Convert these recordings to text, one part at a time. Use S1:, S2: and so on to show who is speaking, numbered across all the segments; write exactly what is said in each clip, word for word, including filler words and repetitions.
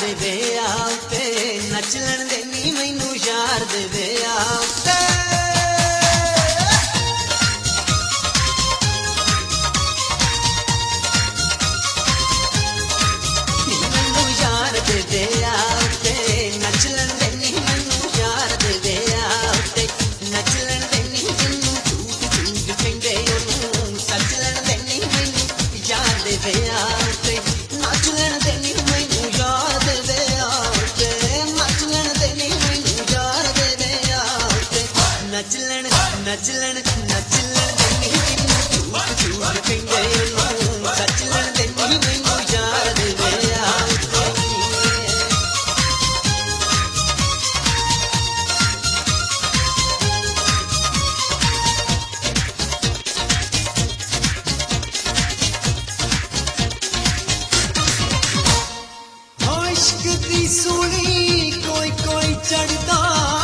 S1: दे वे आउते नचलन देनी मैनू यार दे वे आउते मैनू यार दे वे आउते नचलन देनी मैनू यार दे वे आउते नचलन देनी जिन्नू झूठ झूठ कहंदे ओनू सचलन देनी मैनू यार दे वे आउते नचलन देनी मैनू यार दे वे आउते नचलन देनी मैनू यार दे वे आउते नचलन नचलन नचलन देनी जिन्नू झूठ झूठ कहंदे ओनू सचलन देनी मैनू यार दे वे आउते इश्क दी सूली कोई कोई चढ़दा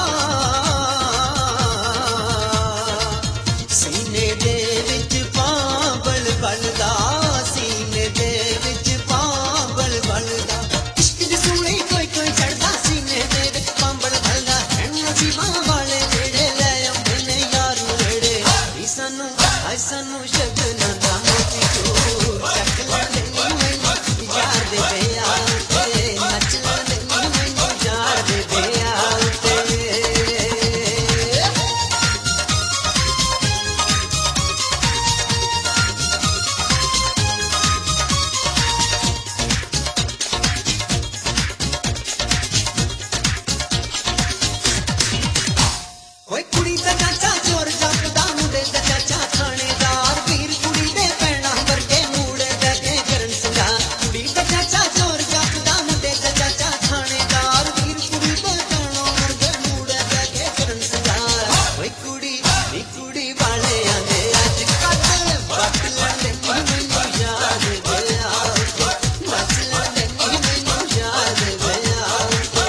S1: सीने दे विच पांबल बलदा सीने दे विच पांबल बलदा इश्क दी सूली कोई कोई चढ़दा सीने दे विच पांबल बलदा नसीबां वाले जेड़े लै आउंदे ने यार नेड़े सानू हाय सानू शगना दा मोती चोर चक लैंदे मैनू यार दे वे आउते नचलन देनी मैनू यार दे वे आउते ओए कुड़ी दा चाचा चोर जपदा मुंडे दा चाचा थानेदार वीर कुड़ी दे पैणा वर्गे मूड़े दे के करन संगार कुड़ी दा चाचा चोर जपदा मुंडे दा चाचा थानेदार वीर कुड़ी दे पैणा वर्गे मूड़े दे के करन संगार ओए कुड़ी नी कुड़ी वाले आंदे अज कल वक्त लैंदे मैनू यार दे वे आउते नचलन देनी मैनू यार दे वे आउते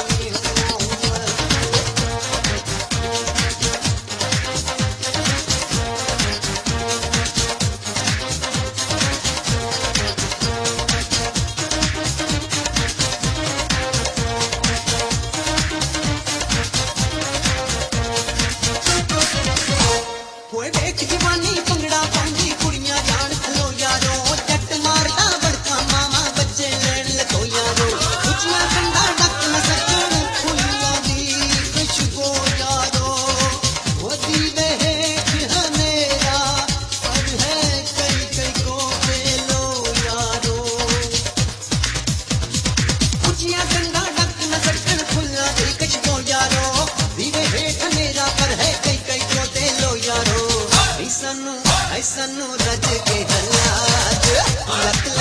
S1: होए देख जवानी भंगड़ा पांदी कुड़ियां जान खलो यारो जट मारदा बड़का मामा बच्चे लेन लगो यारो उचिया कंधा डक न सकण फुल्लां दी खुशबू यारो ओ दीवे हेठ हनेरा पर है कई कई को बेलो यारो उचिया कंधा डक न सकण फुल्लां दी खुशबू यारो दीवे हेठ हनेरा पर है कई कई को बेलो यारो ऐ सानू ऐ सानू रज के हल्ला